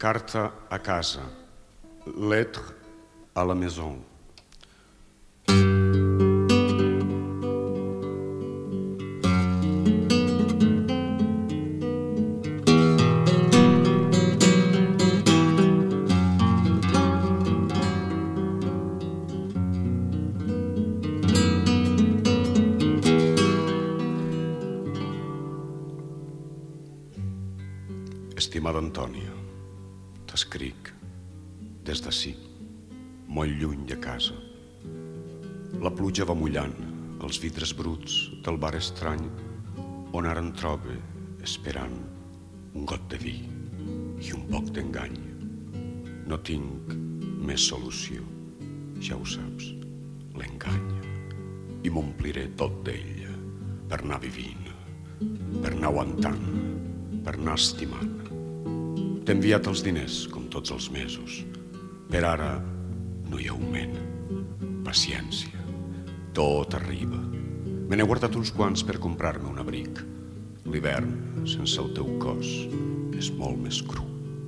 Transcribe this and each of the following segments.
Carta a casa. Lettre à la maison. Estimada Antònia, t'escric des d'ací, molt lluny de casa. La pluja va mullant els vidres bruts del bar estrany on ara em trobe esperant un got de vi i un poc d'engany. No tinc més solució, ja ho saps, l'engany. I m'ompliré tot d'ella per anar vivint, per anar aguantant, per anar estimant. T'he enviat els diners, com tots els mesos. Per ara no hi ha augment. Paciència. Tot arriba. Me n'he guardat uns quants per comprar-me un abric. L'hivern, sense el teu cos, és molt més cru.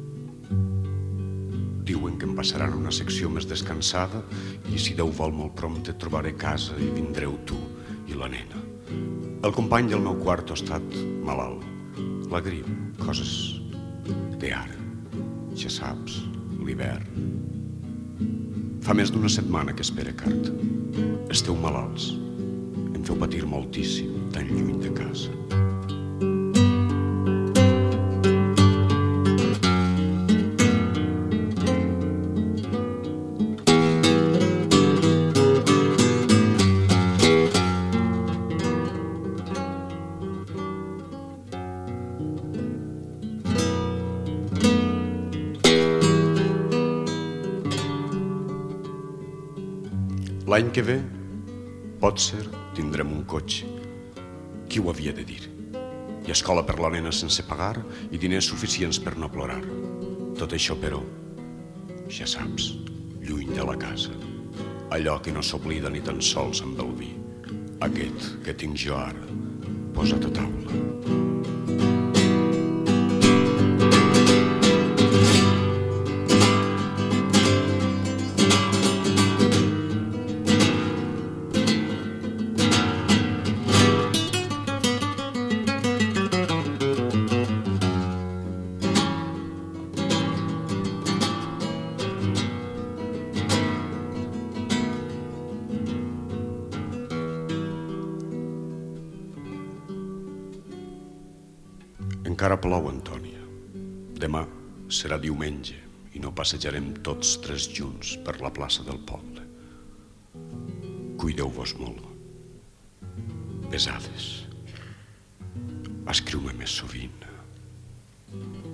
Diuen que em passaran a una secció més descansada i si Déu vol molt prompte trobaré casa i vindreu tu i la nena. El company del meu quarto ha estat malalt. La grip, coses d'ara, ja saps, l'hivern. Fa més d'una setmana que espera carta. Esteu malalts, em feu patir moltíssim tan lluny de casa. L'any que ve, potser tindrem un cotxe. Qui ho havia de dir? I escola per la nena sense pagar i diners suficients per no plorar. Tot això, però, ja saps, lluny de la casa. Allò que no s'oblida ni tan sols amb el vi. Aquest que tinc jo ara, posat a taula. Encara plou, Antònia. Demà serà diumenge i no passejarem tots tres junts per la plaça del poble. Cuideu-vos molt. Besades. Escriu-me més sovint.